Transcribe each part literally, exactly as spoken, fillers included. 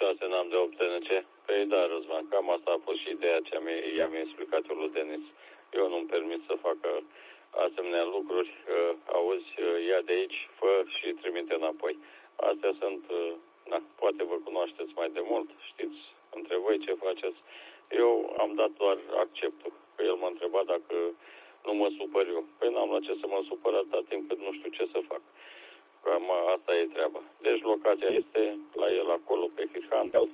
șase n-am de opt T N C. Păi da, Răzvan, cam asta a fost și ideea ce i-am explicat eu lui Denis. Eu nu-mi permit să facă asemenea lucruri. Auzi, ia de aici, fă și trimite înapoi. Astea sunt, na, poate vă cunoașteți mai de mult, știți între voi ce faceți. Eu am dat doar acceptul, că el m-a întrebat dacă nu mă supăr eu. Păi n-am la ce să mă supăr atâta timp cât nu știu ce să fac. Cam asta e treaba. Deci locația este la el acolo, pe Hirhandel,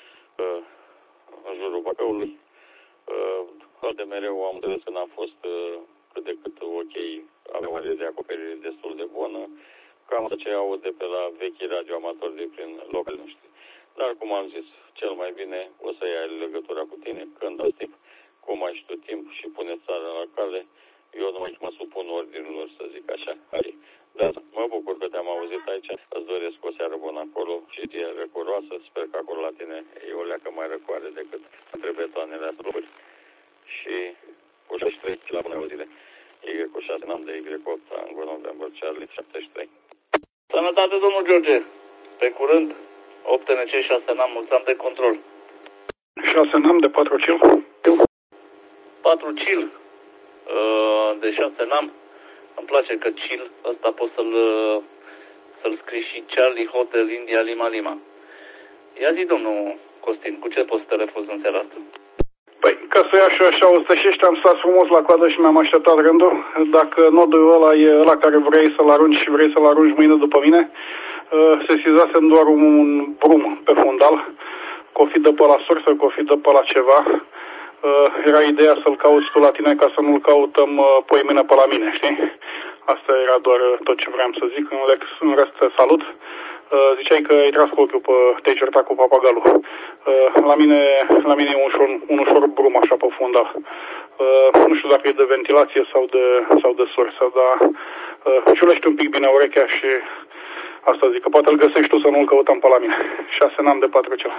în jurul Bacăului. De mereu am înțeles că n-a fost cât de cât ok, avea o de acoperire destul de bună. Cam ce aud de pe la vechi radioamatori de prin locul noștri. Dar, cum am zis, cel mai bine o să ia legătura cu tine când dați timp. Cum ai și tu timp și puneți țara la cale, eu nu mai mă supun ordinilor, să zic așa. Hai. Da, mă bucur că te-am auzit aici. Îți doresc o seară bună acolo și ție răcoroasă. Sper că acolo la tine e o leacă mai răcoare decât între betoanele astea. Și cu șase trei la bună auzire. Y cu șase n-am de Y opt, Ango November Charlie șaptezeci și trei. Sănătate, domnul George. Pe curând, opt N C șase n-am, mulți ani de control. șase n-am de patru cil. patru cil de șase n-am. Îmi place că cil ăsta poți să-l să-l scrii și Charlie Hotel India Lima Lima. Ia zi, domnul Costin, cu ce poți să te refuzi în seara asta? Păi, ca să ia și așa o stășești, am stat frumos la coadă și mi-am așteptat rândul. Dacă nodul ăla e ăla care vrei să-l arunci și vrei să-l arunci mâine după mine, sesizasem doar un brum pe fundal, că o fi de pe la sursă, că o fi de pe la ceva. Era ideea să-l cauți tu la tine ca să nu-l cautăm poimână pe la mine, știi? Asta era doar tot ce vreau să zic. În rest, te salut. Ziceai că ai tras cu ochiul pe, te-ai certat cu papagalul. La mine, la mine e un ușor, un ușor brum așa pe fundal. Nu știu dacă e de ventilație sau de, sau de sursă, dar ciulești un pic bine urechea și asta zic, că poate îl găsești tu să nu-l căutăm pe la mine. șase n-am de patru cel.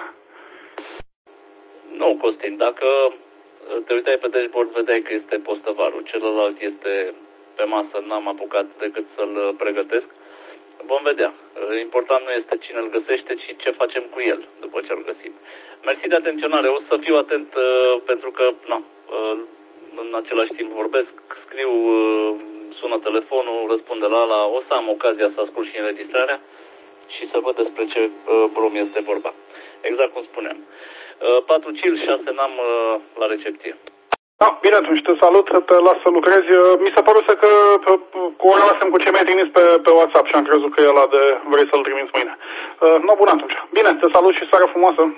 Nu, Costin, dacă te uitai pe dashboard, vedeai că este postăvarul. Celălalt este pe masă, n-am apucat decât să-l pregătesc. Vom vedea. Important nu este cine îl găsește, ci ce facem cu el după ce îl găsim. Mersi de atenționare. O să fiu atent uh, pentru că na, uh, în același timp vorbesc, scriu, uh, sună telefonul, răspunde la ala. O să am ocazia să ascult și înregistrarea și să văd despre ce uh, brum este vorba. Exact cum spuneam. Uh, patru cil, șase n-am uh, la recepție. Da, bine, atunci te salut, te las să lucrezi. Mi s-a părut că corelasem cu ce mi-ai trimis pe, pe WhatsApp și am crezut că e ăla de vrei să-l trimiți mâine. Uh, no, bun atunci. Bine, te salut și seară frumoasă.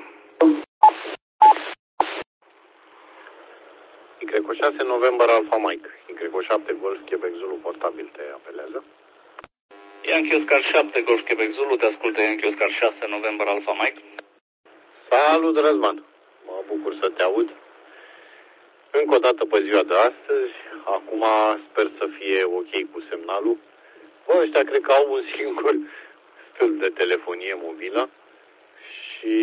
Y șase November Alpha Mike. Y șapte Golf Quebec Zulu portabil te apelează. Yankee Oscar șapte Golf Quebec Zulu, te ascultă Yankee Oscar șase November Alpha Mike. Salut, Răzvan. Mă bucur să te aud. Încă o dată pe ziua de astăzi, acum sper să fie ok cu semnalul. Bă, ăștia cred că au un singur stâlp de telefonie mobilă și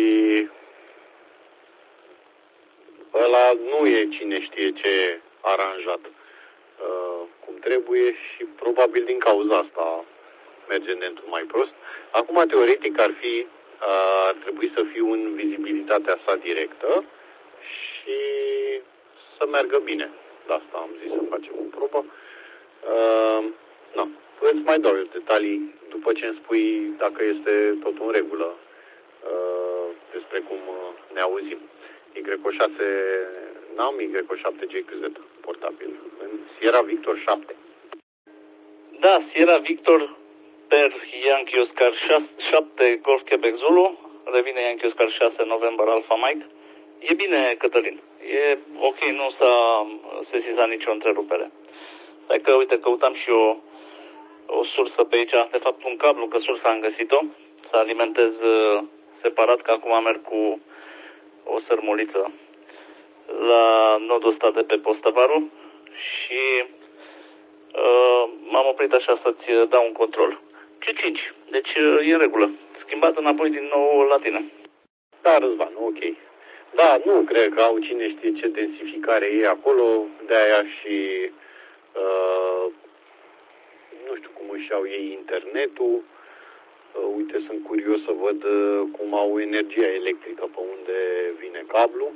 ăla nu e cine știe ce aranjat uh, cum trebuie și probabil din cauza asta merge dentul mai prost. Acum, teoretic, ar fi uh, ar trebui să fiu în vizibilitatea sa directă și să meargă bine. De asta am zis să facem o probă. Uh, no. Îți mai dau detalii după ce îmi spui dacă este totul în regulă uh, despre cum ne auzim. Y șase n-am, Y șapte J Q Z portabil. În Sierra Victor șapte. Da, Sierra Victor per Yankee Oscar șapte Golf Quebec Zulu. Revine Yankee Oscar șase November Alpha Mike. E bine, Cătălin. E ok, nu s-a sesizat nicio întrerupere. Hai că, uite, căutam și eu o sursă pe aici, de fapt un cablu, că sursa am găsit-o, să alimentez separat, că acum merg cu o sărmuliță la nodul ăsta de pe Postăvaru și uh, m-am oprit așa să-ți dau un control. Q cinci, deci e în regulă. Schimbat înapoi din nou la tine. Da, Răzvan, ok. Da, nu cred că au cine știe ce densificare e acolo, de-aia și uh, nu știu cum își iau ei internetul. Uite, sunt curios să văd cum au energia electrică, pe unde vine cablu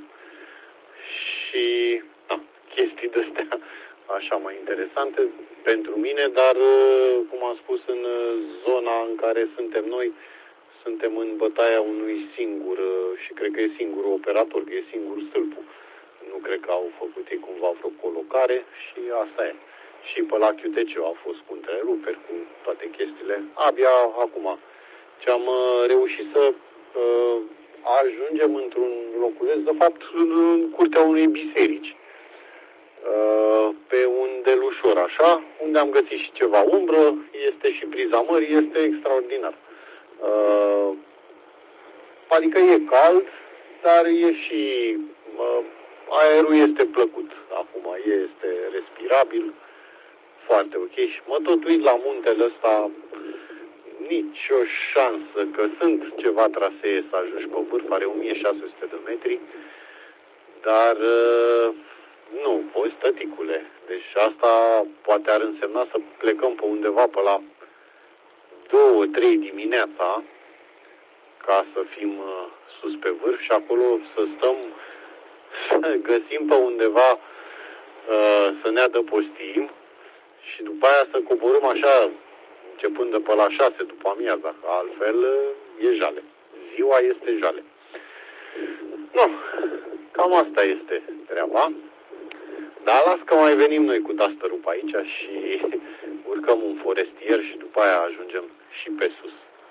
și da, chestii de-astea așa mai interesante pentru mine, dar cum am spus, în zona în care suntem noi, suntem în bătaia unui singur și cred că e singurul operator, că e singur stâlpul. Nu cred că au făcut ei cumva vreo colocare și asta e. Și pe la Q T C au fost cu întreruperi, cu toate chestiile. Abia acum ce am reușit să uh, ajungem într-un loculeț, de fapt în curtea unei biserici, uh, pe un delușor așa, unde am găsit și ceva umbră, este și priza mării, este extraordinar. Uh, adică e cald, dar e și uh, aerul este plăcut acum, este respirabil, foarte ok. Și mă tot uit la muntele ăsta, nici o șansă, că sunt ceva trasee să ajungi pe vârf, are o mie șase sute de metri, dar uh, nu, poți, tăticule. Deci asta poate ar însemna să plecăm pe undeva pe la două trei dimineața, ca să fim uh, sus pe vârf și acolo să stăm, să găsim pe undeva uh, să ne adăpostim și după aia să coborâm așa, începând de pe la șase după amiaza, că altfel uh, e jale. Ziua este jale. Nu, cam asta este treaba. Dar las că mai venim noi cu dusterul pe aici și urcăm un forestier și după aia ajungem și pe sus.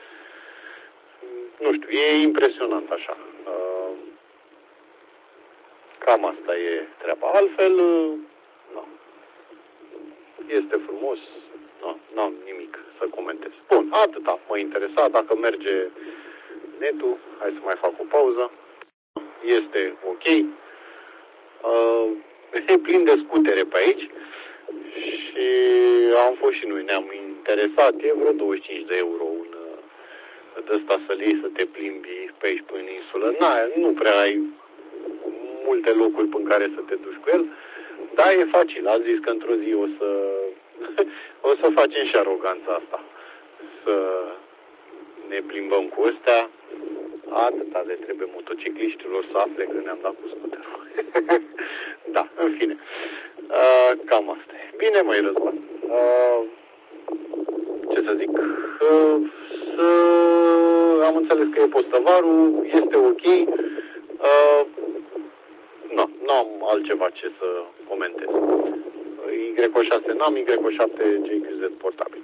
Nu știu, e impresionant așa. Cam asta e treaba. Altfel, nu. Este frumos. Nu, n-am nimic să comentez. Bun, atâta mă interesa. Dacă merge netul, hai să mai fac o pauză. Este ok. E plin de scutere pe aici și am fost și noi, ne-am interesat. E vreo douăzeci și cinci de euro un de ăsta să-l iei să te plimbi pe aici pe insulă. Na, nu prea ai multe locuri în care să te duci cu el, dar e facil. Am zis că într-o zi o să o să facem și aroganța asta. Să ne plimbăm cu ăstea. Atâta de trebuie motocicliștilor să afle că ne-am dat cu scuterul. Da, în fine. Uh, cam asta e. Bine, măi, Răzvan. Uh, ce să zic? Uh, să... Am înțeles că e postăvarul, este ok. Uh, nu, nu am altceva ce să comentez. Y șase n-am, Y șapte J Q Z portabil.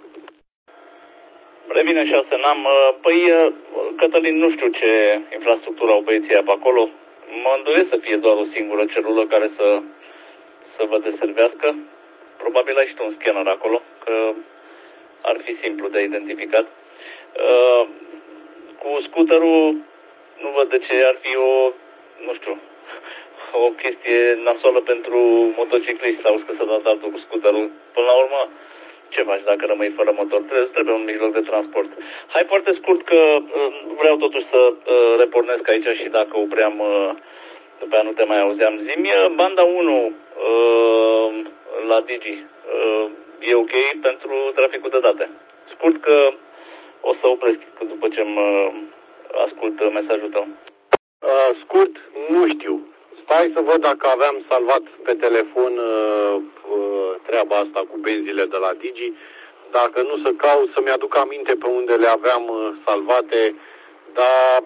Revine șase n-am. Păi, Cătălin, nu știu ce infrastructură au băieții pe acolo. Mă îndoiesc să fie doar o singură celulă care să, să vă deservească. Probabil ai și tu un scanner acolo, că ar fi simplu de identificat. Uh, cu scooterul, nu văd de ce ar fi o, nu știu, o chestie nasoală pentru motocicliști sau că să dați altul cu scooterul. Până la urmă, ce faci dacă rămâi fără motor? Trebuie, trebuie un mijloc de transport. Hai foarte scurt că uh, vreau totuși să uh, repornesc aici și dacă opream, uh, după aia nu te mai auzeam. Zi-mi, banda unu uh, la Digi uh, e ok pentru traficul de date. Scurt că o să opresc după ce mă ascult mesajul tău. Uh, scurt, nu știu. Stai să văd dacă aveam salvat pe telefon uh, uh, treaba asta cu benzile de la Digi. Dacă nu, să caut să-mi aduc aminte pe unde le aveam uh, salvate, dar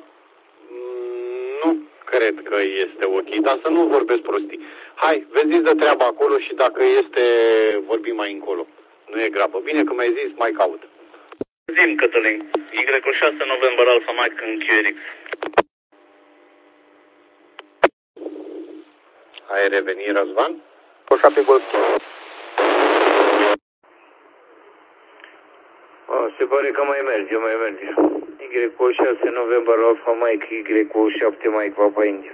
mm, nu cred că este ok. Dar să nu vorbesc prostii. Hai, vezi de treaba acolo și dacă este, vorbim mai încolo. Nu e grabă. Bine că mi-ai zis, mai caut. Zim, Cătălin. Y șase November Alpha Mike în Q R X. Ai revenit, Răzvan? O șapte Golf. Oh, se pare că mai merge, mai merge. Y șase November Alpha Mike, Y șapte Mike Papa India.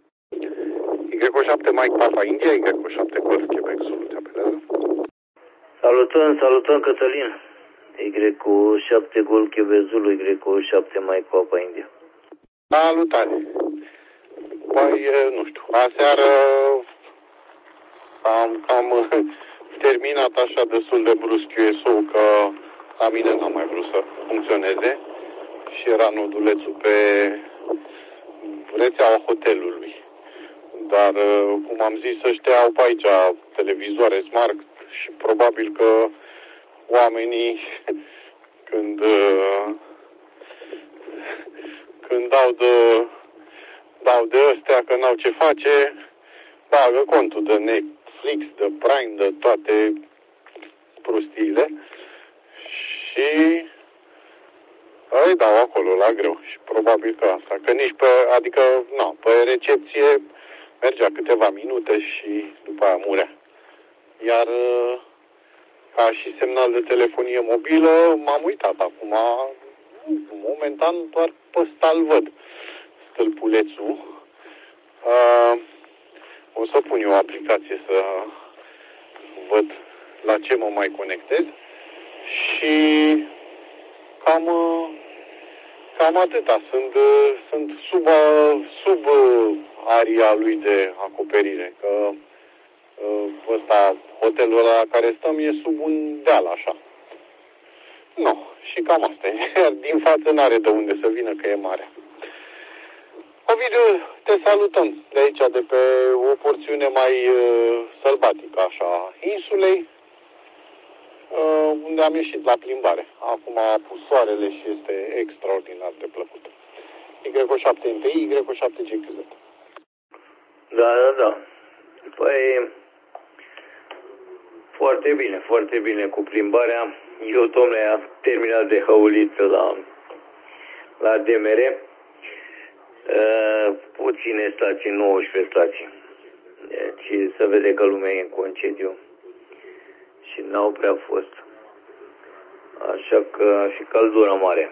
Y șapte Mike Papa India, Y șapte Golf Quebec Zulu, te apelează? Salutăm, salutăm, Cătălin. Y șapte Golf Quebec Zulu, Y șapte Mike Papa India. Salutare. Păi, nu știu, aseară am cam terminat așa destul de brusc Q S O, că la mine n-am mai vrut să funcționeze și era nodulețul pe rețeaua hotelului. Dar, cum am zis, ăștia au pe aici televizoare smart și probabil că oamenii când când dau de dau de ăstea că n-au ce face, bagă contul de Netflix, de Prime, de toate prostiile și îi dau acolo la greu și probabil că asta, că nici pe, adică, na, pe recepție mergea câteva minute și după aia murea. Iar ca și semnal de telefonie mobilă m-am uitat acum, momentan doar pe ăsta îl văd, stâlpulețul. Uh, o să pun eu o aplicație să văd la ce mă mai conectez și cam, cam atâta. Sunt, sunt sub, sub aria lui de acoperire, că ăsta, hotelul ăla la care stăm e sub un deal așa. No, și cam asta e. Iar din față n-are de unde să vină, că e mare. Ovidiu, te salutăm de aici, de pe o porțiune mai uh, sălbatică, așa, insulei, uh, unde am ieșit la plimbare. Acum a pus soarele și este extraordinar de plăcut. Y șapte N T I, Y șapte G Q Z. Da, da, da. Păi, foarte bine, foarte bine cu plimbarea. Eu, domnule, am terminat de hăuliță la, la D M R. Uh, puține stații, nouăsprezece stații. Deci se vede că lumea e în concediu și n-au prea fost. Așa că și căldura mare.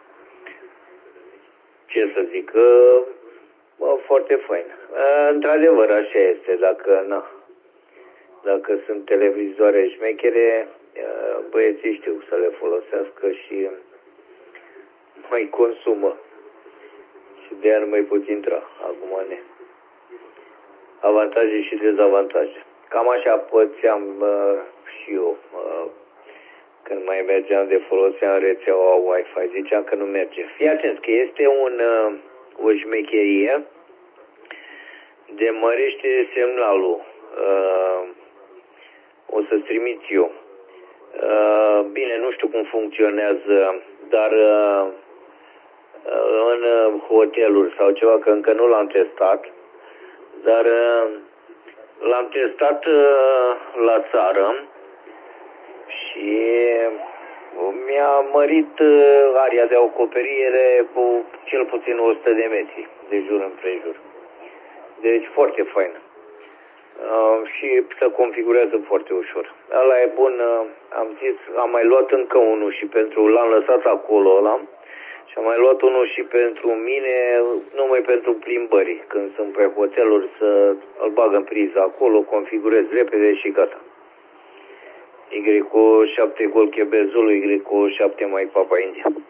Ce să zic, uh, bă, foarte fain. Uh, într-adevăr, așa este, dacă na, dacă sunt televizoare șmechere, uh, băieții știu să le folosească și mai consumă. Și de aia nu mai pot intra, acum ne. Avantaje și dezavantaje. Cam așa pățeam uh, și eu. Uh, când mai mergeam de foloseam rețeaua Wi-Fi, ziceam că nu merge. Fii atent că este un, uh, o șmecherie de mărește semnalul. Uh, o să-ți trimit eu. Uh, bine, nu știu cum funcționează, dar uh, în hoteluri sau ceva, că încă nu l-am testat, dar l-am testat la țară și mi-a mărit aria de acoperire cu cel puțin o sută de metri de jur împrejur. Deci foarte fain. Uh, și se configurează foarte ușor. Ala e bun, uh, am zis, am mai luat încă unul și pentru, l-am lăsat acolo ăla. Și am mai luat unul și pentru mine, numai pentru plimbări. Când sunt pe hoteluri, să îl bag în priză acolo, configurez repede și gata. Y șapte Golf Quebec Zulu, Y șapte Mike Papa India.